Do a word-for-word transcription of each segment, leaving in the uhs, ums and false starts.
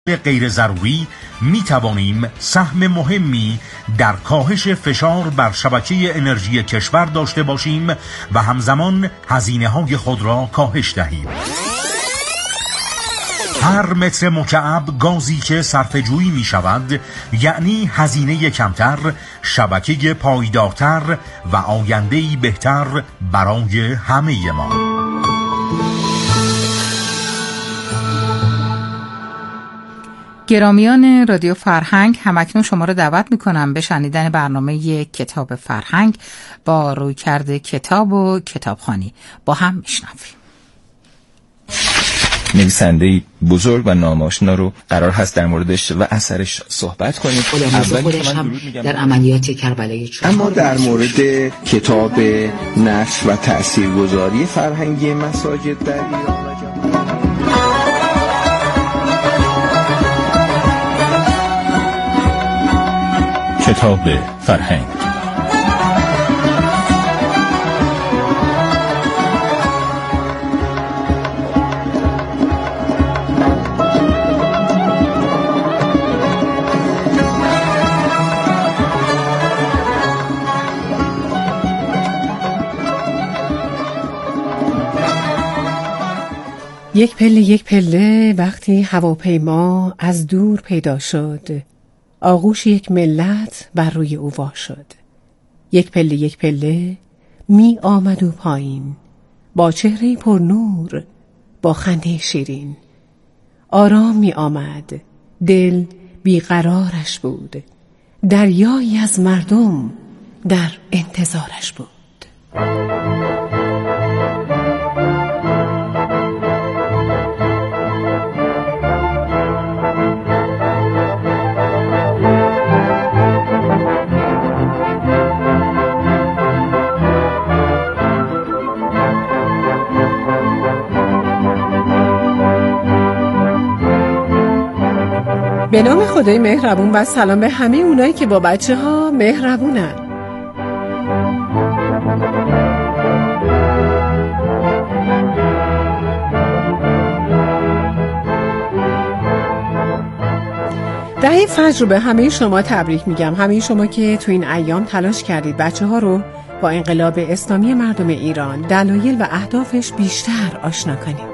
غیر ضروری می توانیم سهم مهمی در کاهش فشار بر شبکه انرژی کشور داشته باشیم و همزمان هزینه های خود را کاهش دهیم. هر متر مکعب گازی که صرفه‌جویی می شود یعنی هزینه کمتر، شبکه پایدارتر و آینده‌ای بهتر برای همه ما. گرامیان رادیو فرهنگ، همکنون شما را دعوت میکنم به شنیدن برنامه کتاب فرهنگ با رویکرد کتاب و کتابخوانی. با هم میشنویم. نویسنده بزرگ و ناماشنا رو قرار هست در موردش و اثرش صحبت کنیم. اول خودش هم در عملیات کربلای چهار. اما در مورد کتاب نشر و تاثیرگذاری فرهنگی مساجد در ایران و جهان، کتاب فرهنگ. یک پله یک پله وقتی هواپیما از دور پیدا شد، آغوش یک ملت بر روی او وا شد. یک پله یک پله می آمد او پایین، با چهره پر نور، با خنده شیرین. آرام می آمد، دل بیقرارش بود، دریایی از مردم در انتظارش بود. به نام خدای مهربون و سلام به همه اونایی که با بچه ها مهربونن. دهه فجر رو به همه شما تبریک میگم. همه شما که تو این ایام تلاش کردید بچه ها رو با انقلاب اسلامی مردم ایران، دلایل و اهدافش بیشتر آشنا کنید.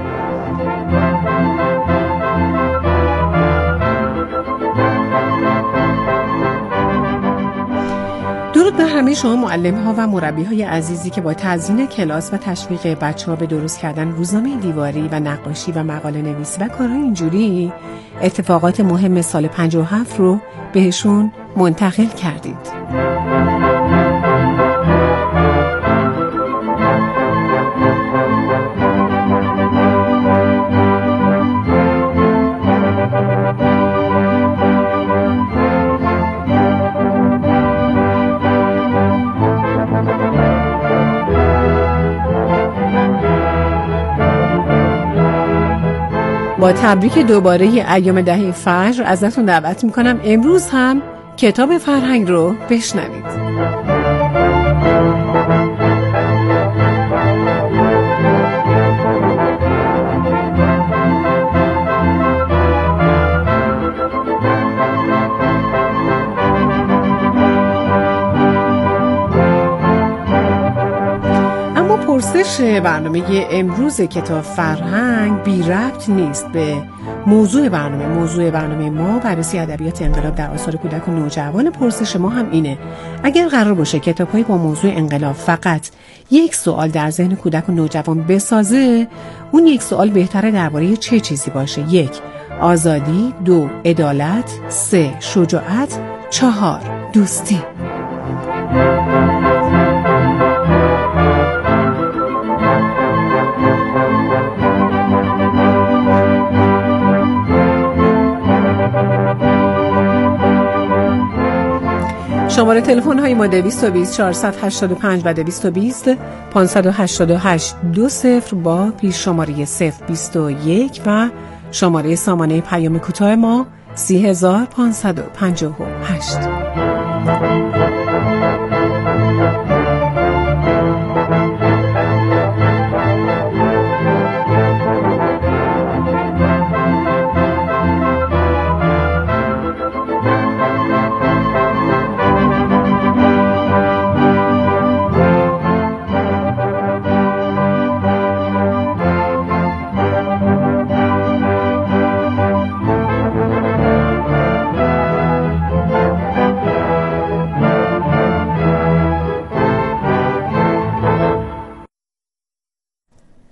درود به همه شما معلم ها و مربی های عزیزی که با تزیین کلاس و تشویق بچه ها به درست کردن روزنامه دیواری و نقاشی و مقاله نویسی و کارهای اینجوری اتفاقات مهم سال پنجاه و هفت رو بهشون منتقل کردید. با تبریک دوباره ایام دهه فجر ازتون دعوت میکنم امروز هم کتاب فرهنگ رو بشنوید. پرسش برنامه امروز کتاب فرهنگ بی ربط نیست به موضوع برنامه. موضوع برنامه ما بررسی ادبیات انقلاب در آثار کودک و نوجوان. پرسش ما هم اینه: اگر قرار باشه کتاب‌های با موضوع انقلاب فقط یک سوال در ذهن کودک و نوجوان بسازه، اون یک سوال بهتره درباره چه چیزی باشه؟ یک، آزادی، دو، عدالت، سه، شجاعت، چهار، دوستی. شماره تلفن های ما دویست و بیست چهارصد و هشتاد و پنج و دویست و بیست پانصد و هشتاد و هشت دو صفر با پیش شماره صفر بیست و یک و شماره سامانه پیام کوتاه ما سی هزار پانصد و پنجاه و هشت.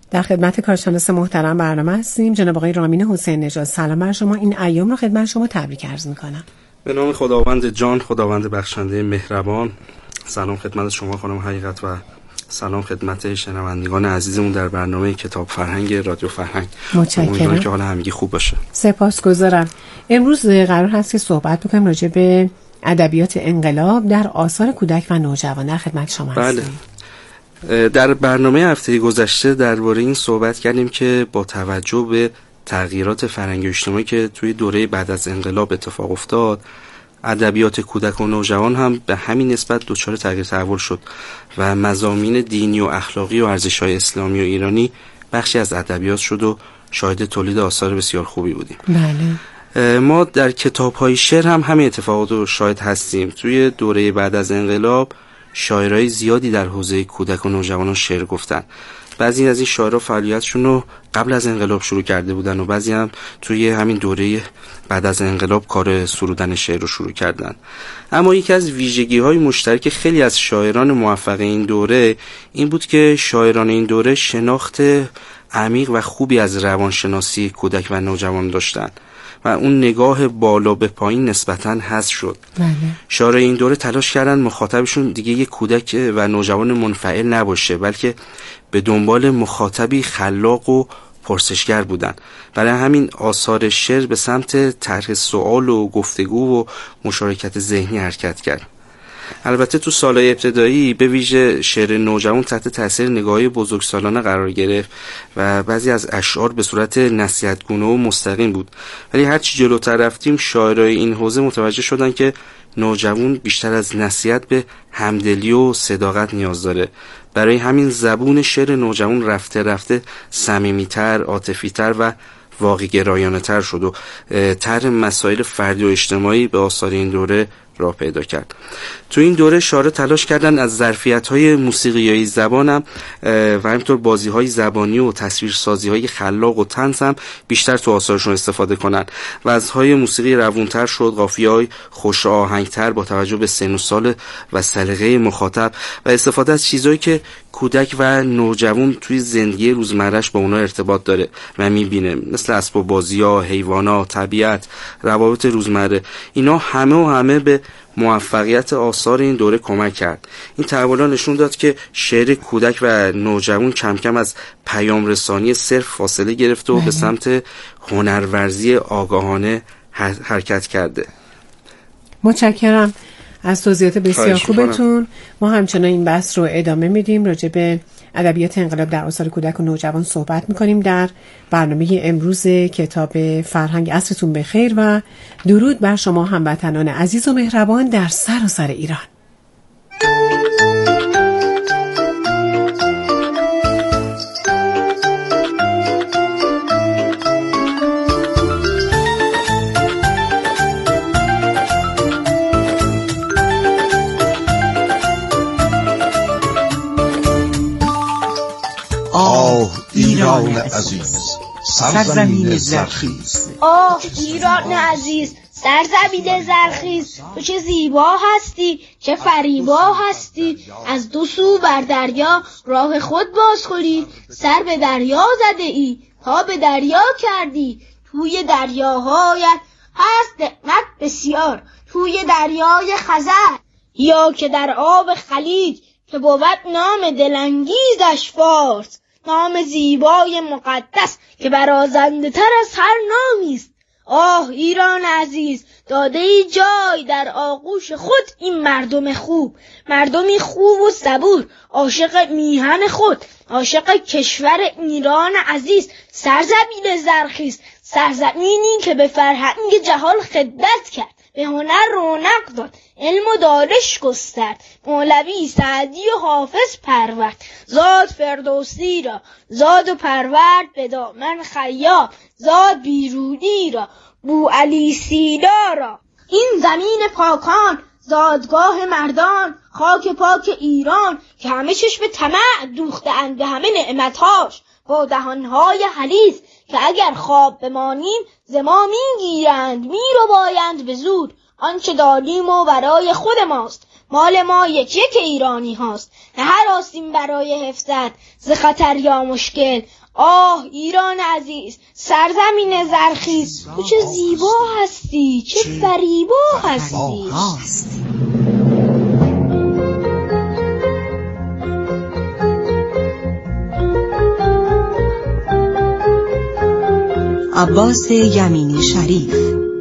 در خدمت کارشناس محترم برنامه هستیم جناب آقای رامین حسین نژاد. سلام بر شما. این ایام رو خدمت شما تبریک عرض میکنم. به نام خداوند جان، خداوند بخشنده مهربان. سلام خدمت شما خانم حقیقت و سلام خدمت شنوندگان عزیزمون در برنامه کتاب فرهنگ رادیو فرهنگ. متشکرم. امیدوارم که حال همگی خوب باشه. سپاسگزارم. امروز قرار هست که صحبت بکنیم راجع به ادبیات انقلاب در آثار کودک و نوجوان. در خدمت شما هستیم. بله. در برنامه هفته گذشته درباره این صحبت کردیم که با توجه به تغییرات فرهنگی و اجتماعی که توی دوره بعد از انقلاب اتفاق افتاد، ادبیات کودک و نوجوان هم به همین نسبت دچار تغییر تحول شد و مضامین دینی و اخلاقی و ارزش‌های اسلامی و ایرانی بخشی از ادبیات شد و شاهد تولید آثار بسیار خوبی بودیم. بله. ما در کتاب‌های شعر هم همین اتفاقات رو شاهد هستیم. توی دوره بعد از انقلاب شاعرای زیادی در حوزه کودک و نوجوانان شعر گفتن. بعضی از این شاعرها فعالیتشون رو قبل از انقلاب شروع کرده بودن و بعضی هم توی همین دوره بعد از انقلاب کار سرودن شعر رو شروع کردن. اما یکی از ویژگی‌های مشترک خیلی از شاعران موفق این دوره این بود که شاعران این دوره شناخت عمیق و خوبی از روانشناسی کودک و نوجوان داشتن و اون نگاه بالا به پایین نسبتاً حذف شد. بله. شاعرای این دوره تلاش کردن مخاطبشون دیگه یک کودک و نوجوان منفعل نباشه، بلکه به دنبال مخاطبی خلاق و پرسشگر بودن. برای همین آثار شعر به سمت طرح سوال و گفتگو و مشارکت ذهنی حرکت کرد. البته تو سالهای ابتدایی به ویژه شعر نوجوان تحت تاثیر نگاهی بزرگسالانه قرار گرفت و بعضی از اشعار به صورت نصیحت‌گونه و مستقیم بود، ولی هرچی جلوتر رفتیم شاعرای این حوزه متوجه شدن که نوجوان بیشتر از نصیحت به همدلی و صداقت نیاز داره. برای همین زبون شعر نوجوان رفته رفته صمیمیتر، عاطفی‌تر و واقع گرایانه تر شد و طرح مسائل فردی و اجتماعی به آثار این دوره راه پیدا کرد. تو این دوره شاعرها تلاش کردن از ظرفیت‌های موسیقیایی زبانم و همینطور بازی‌های زبانی و تصویرسازی‌های خلاق و طنز هم بیشتر تو آثارشون استفاده کنن. وزن‌های موسیقی روونتر شد، قافیه‌های خوش آهنگتر با توجه به سن و سال و سلیقه مخاطب و استفاده از چیزایی که کودک و نوجوان توی زندگی روزمره‌اش با اونها ارتباط داره و می‌بینه، مثل اسباب بازی‌ها، حیوانات، طبیعت، روابط روزمره. اینا همه و همه به موفقیت آثار این دوره کمک کرد. این تحول‌ها نشون داد که شعر کودک و نوجوان کم کم از پیام رسانی صرف فاصله گرفته و به سمت هنرورزی آگاهانه حرکت کرده. متشکرم از توضیحات بسیار خوبتون. ما همچنان این بحث رو ادامه میدیم. راجع به ادبیات انقلاب در آثار کودک و نوجوان صحبت میکنیم در برنامه امروز کتاب فرهنگ. عصرتون بخیر و درود بر شما هموطنان عزیز و مهربان در سراسر ایران. آه ایران عزیز، سرزمین زرخیز. آه ایران عزیز، سرزمین زرخیز. تو چه زیبا هستی، چه فریبا هستی. از دو سو بر دریا راه خود باز کنی. سر به دریا زده ای تا به دریا کردی. توی دریاهایت هست نعمت بسیار. توی دریای خزر یا که در آب خلیج که بود نام دلانگیزش فارس. نام زیبای مقدس که برازنده تر از هر نامی است. آه ایران عزیز، داده ای جای در آغوش خود این مردم خوب. مردمی خوب و صبور، عاشق میهن خود، عاشق کشور ایران عزیز. سرزمین زرخیز، سرزمینی که به فرهنگ جهان خدمت کرد، به هنر رونق داد، علم و دانش گسترد. مولوی سعدی و حافظ پرورد. زاد فردوسی را زاد و پرورد به دامن خیام. زاد بیرونی را بوعلی سینا را. این زمین پاکان زادگاه مردان، خاک پاک ایران که همه چشم طمع دوخته اند به همه نعمتهاش. با دهانهای حلیز که اگر خواب بمانیم ز ما میگیرند، میرو بایند به زور. آنچه دادیم و برای خود ماست، مال ما یک یک ایرانی هاست. نه هراسیم برای حفظت ز خطر یا مشکل. آه ایران عزیز، سرزمین زرخیز، تو چه زیبا هستی، چه فریبا هستی. عباس یمینی شریف.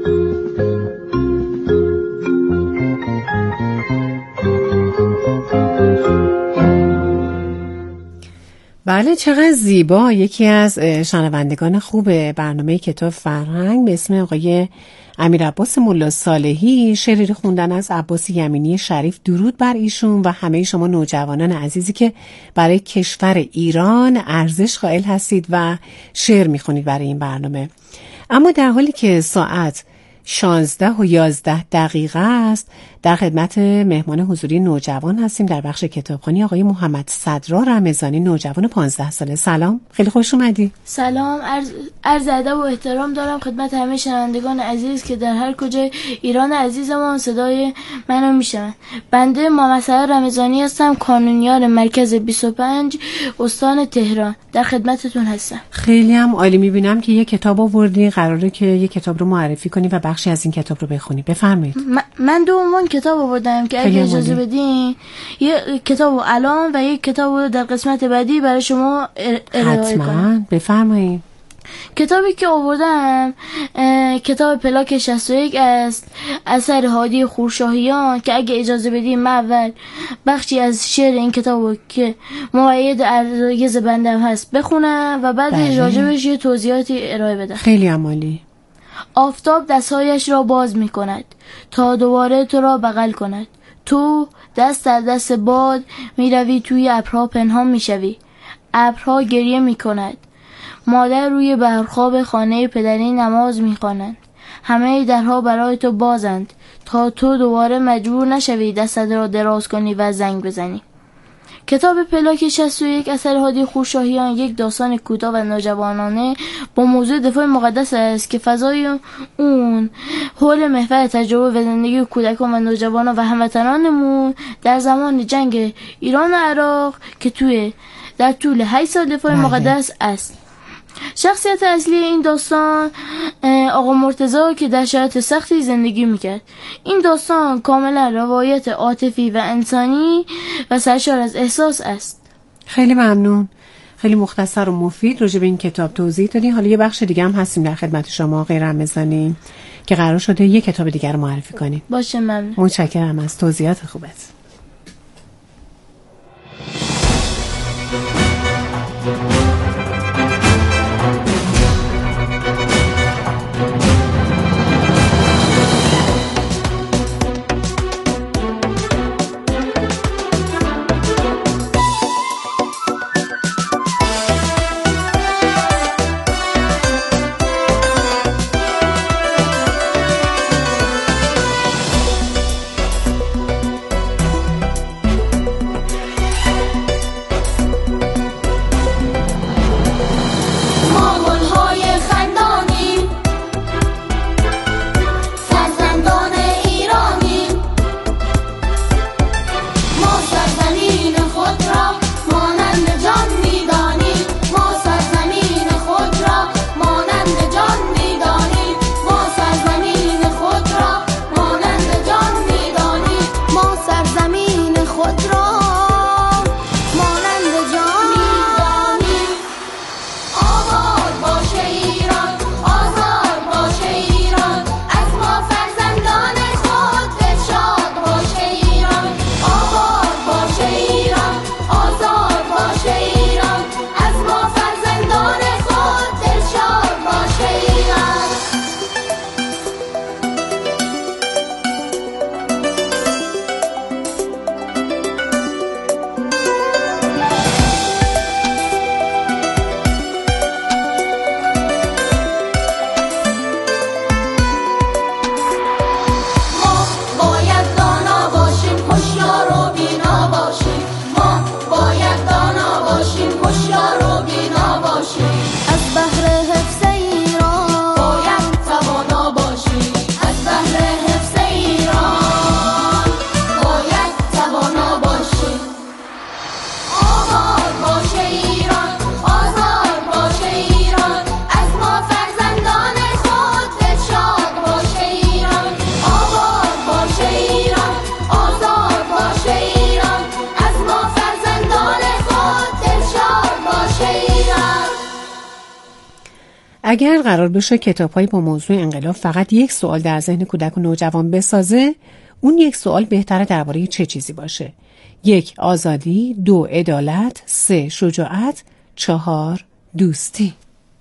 بله چقدر زیبا. یکی از شنوندگان خوب برنامه کتاب فرهنگ به اسم آقای امیر عباس ملا صالحی شعری خوندن از عباس یمینی شریف. درود بر ایشون و همه شما نوجوانان عزیزی که برای کشور ایران ارزش قائل هستید و شعر میخونید برای این برنامه. اما در حالی که ساعت شانزده و یازده دقیقه است، در خدمت مهمان حضوری نوجوان هستیم در بخش کتابخوانی آقای محمد صدرا رمضانی، نوجوان پانزده ساله. سلام، خیلی خوش اومدی. سلام، عرض, عرض ادب و احترام دارم خدمت همه شنوندگان عزیز که در هر کجای ایران عزیزمان صدای منو میشنوند. بنده محمد صدرا رمضانی هستم، کانونیار مرکز بیست و پنج استان تهران. در خدمتتون هستم. خیلی هم عالی. میبینم که یه کتاب آوردی، قراره که یه کتاب رو معرفی کنی و بخشی از این کتاب رو بخونی. بفرمایید. من دو عنوان کتاب آوردم که اگه اجازه بدین یه کتاب الان و یک کتاب در قسمت بعدی برای شما ارائه کنم. حتما بفرمایید. کتابی که آوردم کتاب پلاک شصت و یک است، اثر هادی خورشاهیان، که اگه اجازه بدین من اول بخشی از شعر این کتابو که مؤید عرایض بنده هست بخونم و بعد بله. راجبش یه توضیحاتی ارائه بدم. خیلی عالی. آفتاب دستهایش را باز می کند تا دوباره تو را بغل کند. تو دست در دست باد می روی، توی ابرها پنهان می شوی. ابرها گریه می کند. مادر روی برخواب خانه پدری نماز می خوانند. همه درها برای تو بازند تا تو دوباره مجبور نشوی دستت را دراز کنی و زنگ بزنی. کتاب پلاک شصت و یک اثر هادی خورشاهیان یک داستان کوتاه و نوجوانانه با موضوع دفاع مقدس است که فضای اون حول محور تجربه و زندگی کودکان و نوجوانان و هموطنانمون در زمان جنگ ایران و عراق که توی در طول هشت سال دفاع مقدس است. شخصیت اصلی این داستان آقا مرتضی که در شرایط سختی زندگی میکرد. این داستان کاملا روایت عاطفی و انسانی و سرشار از احساس است. خیلی ممنون. خیلی مختصر و مفید راجع به این کتاب توضیح دادین. حالا یه بخش دیگه هم هستیم در خدمت شما آقای رمضانی که قرار شده یه کتاب دیگر رو معرفی کنیم. باشه، ممنون. متشکرم از توضیحات خوبت. اگر قرار بشه کتاب‌های با موضوع انقلاب فقط یک سوال در ذهن کودک و نوجوان بسازه، اون یک سوال بهتره درباره چه چیزی باشه؟ یک، آزادی، دو، عدالت، سه، شجاعت، چهار، دوستی.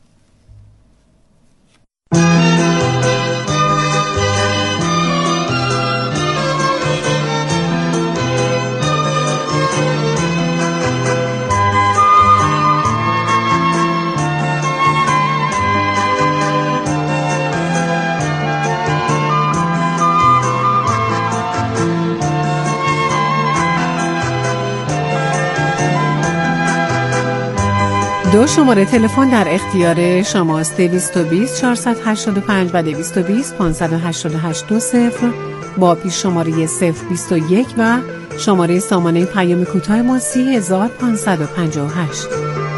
دو شماره تلفن در اختیار شماست: دویست و بیست چهارصد و هشتاد و پنج و دویست و بیست پانصد و هشتاد و هشت دو صفر با پیش شماره صفر بیست و یک و شماره سامانه پیام کوتاه ما سی هزار پانصد و پنجاه و هشت.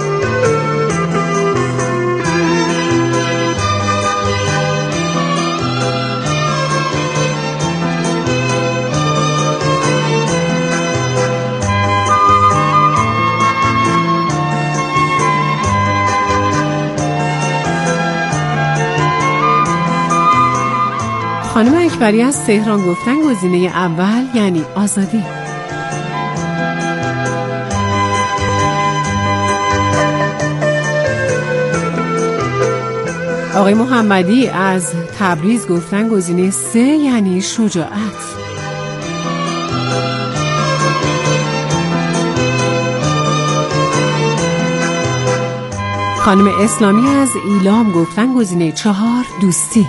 خانم اکبری از تهران گفتن گزینه اول یعنی آزادی. آقای محمدی از تبریز گفتن گزینه سه یعنی شجاعت. خانم اسلامی از ایلام گفتن گزینه چهار دوستی.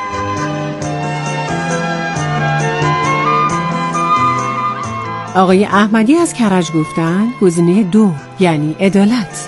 آقای احمدی از کرج گفتن گزینه دو یعنی عدالت.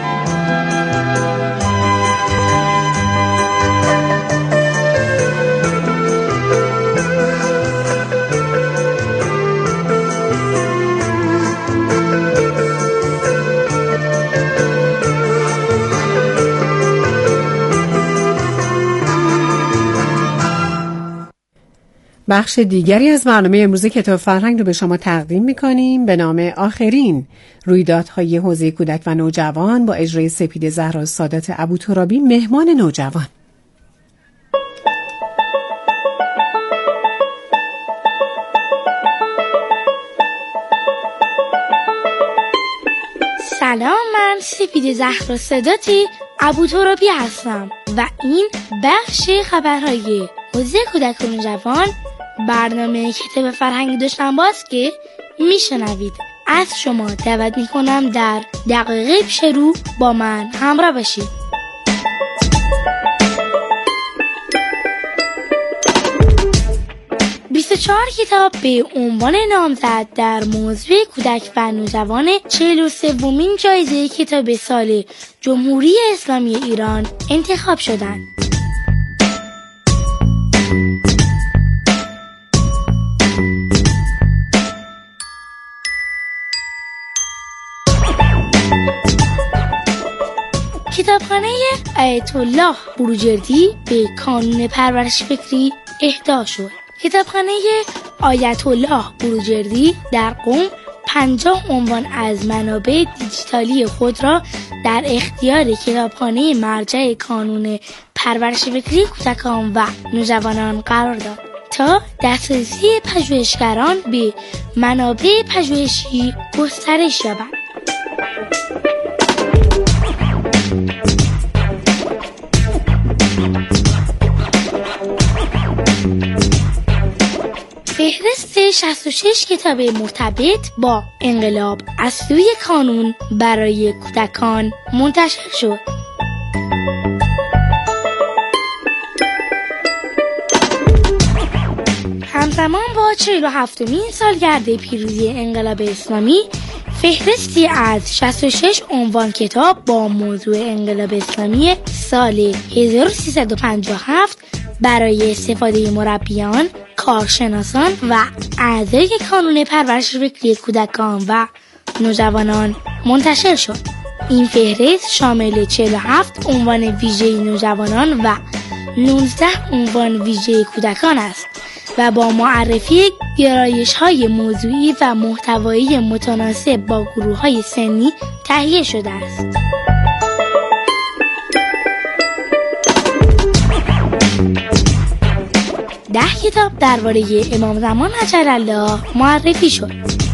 بخش دیگری از برنامه امروز کتاب فرهنگ رو به شما تقدیم می‌کنیم به نام آخرین، رویدادهای حوزه کودک و نوجوان با اجرای سپیده زهرا سادات ابوترابی، مهمان نوجوان. سلام، من سپیده زهرا سادات ابوترابی هستم و این بخش خبرهای حوزه کودک و نوجوان، برنامه کتاب فرهنگ دوشنبه است که میشنوید. از شما دعوت میکنم در دقیقه پیش رو با من همراه باشید. بیست و چهار کتاب به عنوان نامزد در موضوع کودک و نوجوان چهل و سومین جایزه کتاب سال جمهوری اسلامی ایران انتخاب شدند. کتابخانه آیت الله بروجردی به کانون پرورش فکری اهدا شد. کتابخانه آیت الله بروجردی در قم پنجاه عنوان از منابع دیجیتالی خود را در اختیار کتابخانه مرجع کانون پرورش فکری کودکان و نوجوانان قرار داد تا دسترسی پژوهشگران به منابع پژوهشی گسترش یابد. فهرست شصت و شش کتاب مرتبط با انقلاب از سوی کانون برای کودکان منتشر شد. همزمان با چهل و هفتمین سالگرد پیروزی انقلاب اسلامی، فهرستی از شصت و شش عنوان کتاب با موضوع انقلاب اسلامی سال هزار و سیصد و پنجاه و هفت برای استفاده مربیان، کارشناسان و اعضای کانون پرورش فکری کودکان و نوجوانان منتشر شد. این فهرست شامل چهل و هفت عنوان ویژه نوجوانان و نوزده عنوان ویژه کودکان است و با معرفی گرایش‌های موضوعی و محتوایی متناسب با گروه‌های سنی تهیه شده است. ده کتاب درباره امام زمان عجل الله معرفی شد.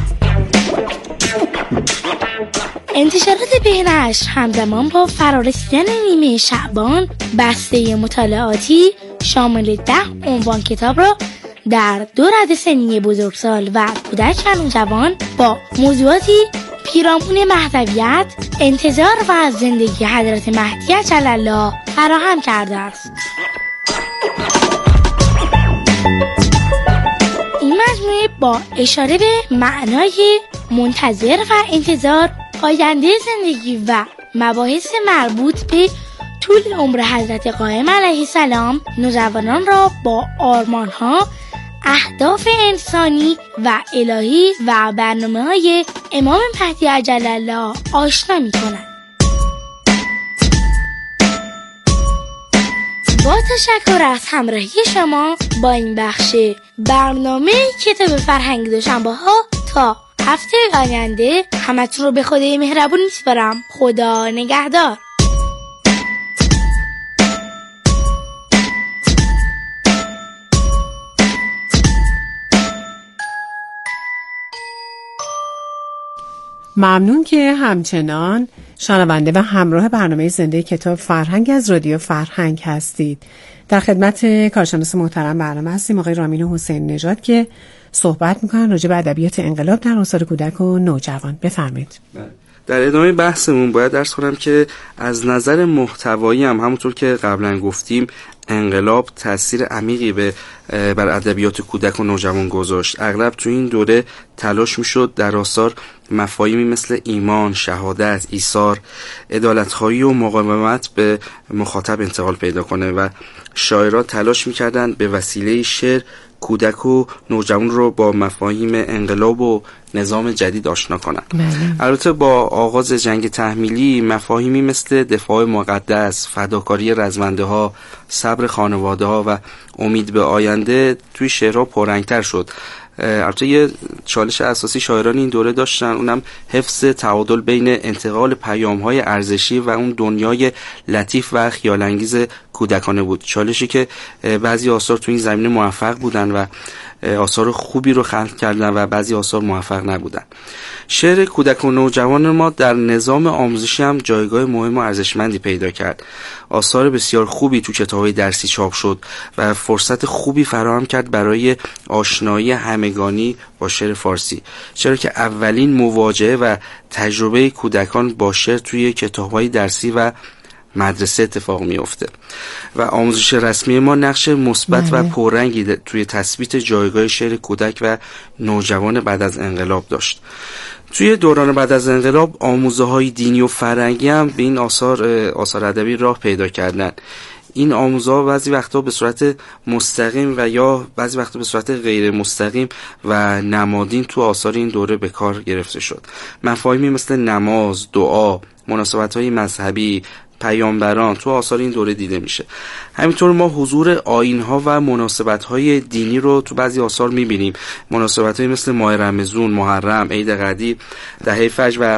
انتشارات بهنشر همزمان با فرارسیدن نیمه شعبان بسته مطالعاتی شامل ده عنوان کتاب را در دو رده سنی بزرگسال و کودک و نوجوان با موضوعاتی پیرامون مهدویت، انتظار و زندگی حضرت مهدی عجل الله فراهم کرده است. این مجموعه با اشاره به معنای منتظر و انتظار آینده زندگی و مباحث مربوط به طول عمر حضرت قائم علیه السلام نوجوانان را با آرمان‌ها، اهداف انسانی و الهی و برنامه‌های امام مهدی عجل الله آشنا می‌کند. با تشکر از همراهی شما با این بخش برنامه کتاب فرهنگ دوشنبه‌ها تا هفته آینده همتون رو به خدای مهربون میسپارم. خدا نگهدار. ممنون که همچنان شنونده و همراه برنامه زنده کتاب فرهنگ از رادیو فرهنگ هستید. در خدمت کارشناس محترم برنامه هستیم آقای رامین حسین نژاد که صحبت میکنن راجع به ادبیات انقلاب در آثار کودک و نوجوان. بفرمایید. در ادامه بحثمون باید عرض کنم که از نظر محتوایی هم همونطور که قبلا گفتیم انقلاب تأثیر عمیقی به بر ادبیات کودک و نوجوان گذاشت. اغلب تو این دوره تلاش میشد در آثار مفاهیمی مثل ایمان، شهادت، ایثار، عدالت‌خواهی و مقاومت به مخاطب انتقال پیدا کنه و شاعران تلاش میکردن به وسیله شعر کودک و نوجوان رو با مفاهیم انقلاب و نظام جدید آشنا کنن. البته با آغاز جنگ تحمیلی مفاهیمی مثل دفاع مقدس، فداکاری رزمنده ها، صبر خانواده ها و امید به آینده توی شعرها پررنگتر شد. البته یه چالش اساسی شاعران این دوره داشتن، اونم حفظ تعادل بین انتقال پیام‌های ارزشی و اون دنیای لطیف و خیال‌انگیز کودکانه بود. چالشی که بعضی آثار تو این زمینه موفق بودن و آثار خوبی رو خلق کردن و بعضی آثار موفق نبودن. شعر کودک و نوجوان ما در نظام آموزشی هم جایگاه مهم و ارزشمندی پیدا کرد. آثار بسیار خوبی تو کتاب‌های درسی چاپ شد و فرصت خوبی فراهم کرد برای آشنایی همگانی با شعر فارسی، چرا که اولین مواجهه و تجربه کودکان با شعر توی کتاب‌های درسی و مدرسه اتفاق میفته و آموزش رسمی ما نقش مثبت و پررنگی توی تثبیت جایگاه شعر کودک و نوجوان بعد از انقلاب داشت. توی دوران بعد از انقلاب آموزه‌های دینی و فرهنگی هم به این آثار آثار ادبی راه پیدا کردن. این آموزه‌ها بعضی وقتا به صورت مستقیم و یا بعضی وقتا به صورت غیر مستقیم و نمادین تو آثار این دوره به کار گرفته شد. مفاهیمی مثل نماز، دعا، مناسبت‌های مذهبی، پیامبران تو آثار این دوره دیده میشه. همینطور ما حضور آیین‌ها و مناسبت‌های دینی رو تو بعضی آثار می‌بینیم. مناسبت‌های مثل ماه رمضان، محرم، عید قدیر، دهه فجر و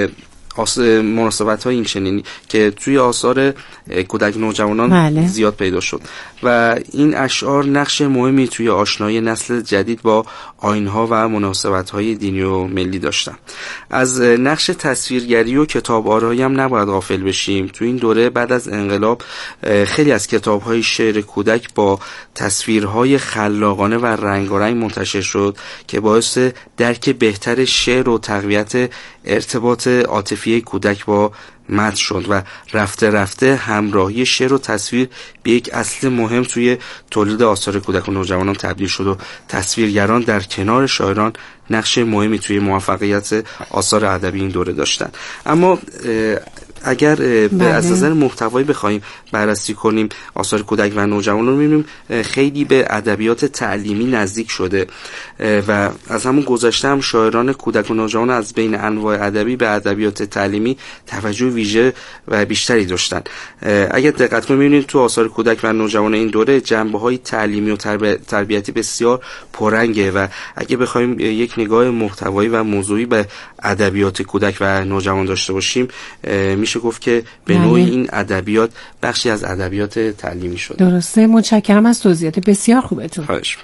مناسبت‌های این چنینی که توی آثار کودک نوجوانان بله. زیاد پیدا شد و این اشعار نقش مهمی توی آشنایی نسل جدید با آیین‌ها و مناسبت‌های دینی و ملی داشتن. از نقش تصویرگری و کتاب آرایی هم نباید غافل بشیم. توی این دوره بعد از انقلاب خیلی از کتاب‌های شعر کودک با تصویرهای خلاقانه و رنگارنگ منتشر شد که باعث درک بهتر شعر و تقویت ارتباط عاطفی کودک با متن شد و رفته رفته همراهی شعر و تصویر به یک اصل مهم توی تولید آثار کودک و نوجوانان تبدیل شد و تصویرگران در کنار شاعران نقش مهمی توی موفقیت آثار ادبی این دوره داشتن. اما اگر به از نظر محتوایی بخوایم بررسی کنیم آثار کودک و نوجوان رو می‌بینیم خیلی به ادبیات تعلیمی نزدیک شده و از همون گذشته هم شاعران کودک و نوجوان از بین انواع ادبی به ادبیات تعلیمی توجه ویژه و بیشتری داشتن. اگر دقت کنیم می‌بینیم تو آثار کودک و نوجوان این دوره جنبه‌های تعلیمی و تربیتی بسیار پررنگه و اگه بخوایم یک نگاه محتوایی و موضوعی به ادبیات کودک و نوجوان داشته باشیم، میشه گفت که به نوعی این ادبیات بخشی از ادبیات تعلیمی شده. درسته. متشکرم از توضیحات بسیار خوبتون. خواهش.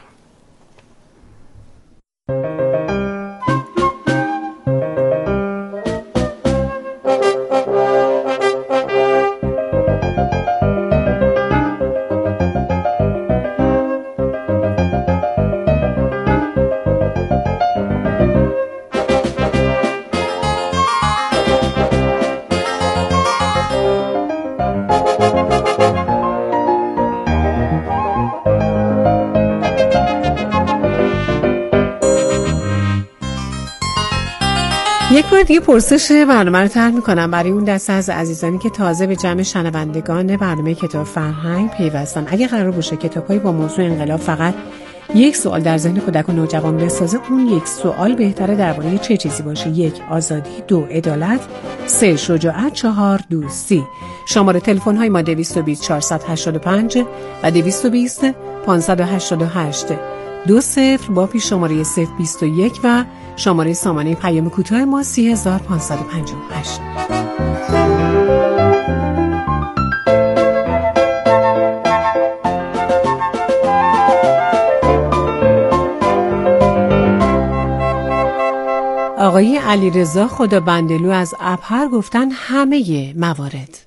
یک بار دیگه پرسش برنامه رو طرح می‌کنم برای اون دسته از عزیزانی که تازه به جمع شنوندگان برنامه کتاب فرهنگ پیوستن. اگه قرار باشه کتاب‌های با موضوع انقلاب فقط یک سوال در ذهن کودک و نوجوان بسازه، اون یک سوال بهتره درباره چه چیزی باشه؟ یک، آزادی. دو، عدالت. سه، شجاعت. چهار، دوستی. شماره تلفن‌های ما دویست و بیست چهارصد و هشتاد و پنج و دویست و بیست پانصد و هشتاد و هشت. دو صفر با پیش شماره صفر بیست و یک و شماره سامانه پیام کوتاه ما سی هزار پانصد و پنجاه و هشت. آقای علیرضا خدابندلو از ابهر گفتن همه موارد.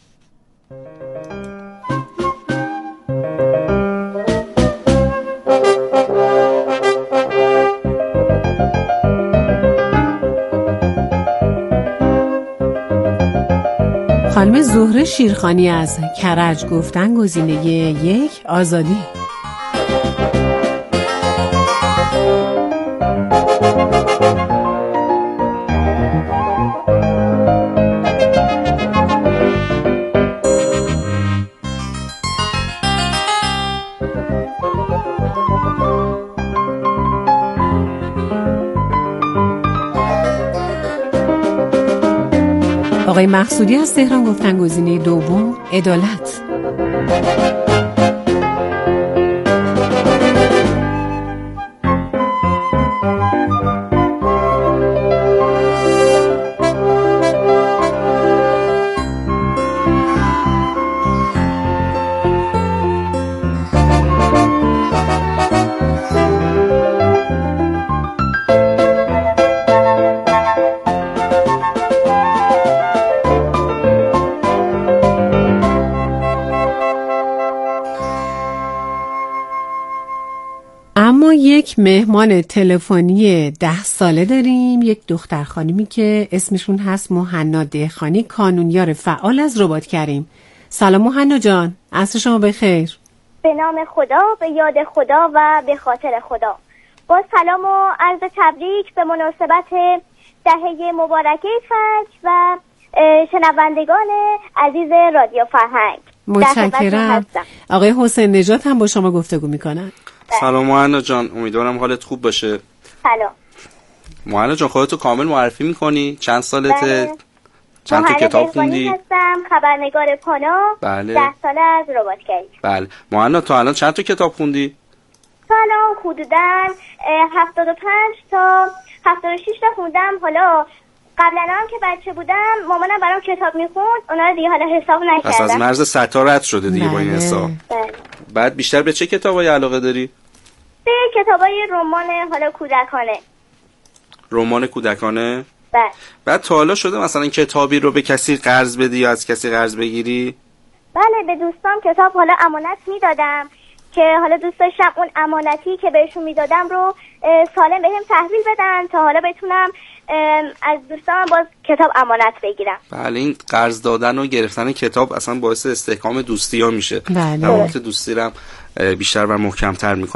خانم زهره شیرخانی از کرج گفتن گزینه یک، آزادی. آقای مقصودی از تهران گفتن گزینه دوم، عدالت. اما یک مهمان تلفنی ده ساله داریم، یک دختر خانمی که اسمشون هست مهنا دهخانی، کانونیار فعال از رباط کریم. سلام مهنا جان، عصر شما بخیر. به نام خدا، به یاد خدا و به خاطر خدا. با سلام و عرض تبریک به مناسبت دهه مبارکه فجر و شنوندگان عزیز رادیو فرهنگ. متشکرم. آقای حسین نژاد هم با شما گفتگو میکنن. سلام مهنا جان، امیدوارم حالت خوب باشه. سلام مهنا جان، خودتو کامل معرفی میکنی؟ چند سالته؟ چند تا کتاب خوندی؟ هستم، خبرنگار پانا. بله. ده ساله از رباط کریم. بله. مهنا تو الان چند تا کتاب خوندی؟ تا الان حدوداً هفتاد و پنج تا هفتاد و شش تا خوندم. حالا قبلا هم که بچه بودم مامانم برام کتاب میخوند، اونا رو دیگه حالا حساب نکردم. پس از مرز ستا رد شده دیگه با این حساب. بله. بعد بیشتر به چه کتابایی علاقه داری؟ به کتابای رمان حالا کودکانه. رمان کودکانه؟ بله. بعد تا حالا شده مثلا کتابی رو به کسی قرض بدی یا از کسی قرض بگیری؟ بله، به دوستام کتاب حالا امانت میدادم که حالا دوست داشتم اون امانتی که بهشون میدادم رو سالم بهم تحویل بدن تا حالا بتونم از دوستان باز کتاب امانت بگیرم. بله، این قرض دادن و گرفتن کتاب اصلا باعث استحکام دوستی ها میشه. بله. روابط دوستی رو بیشتر و محکم‌تر میکنه.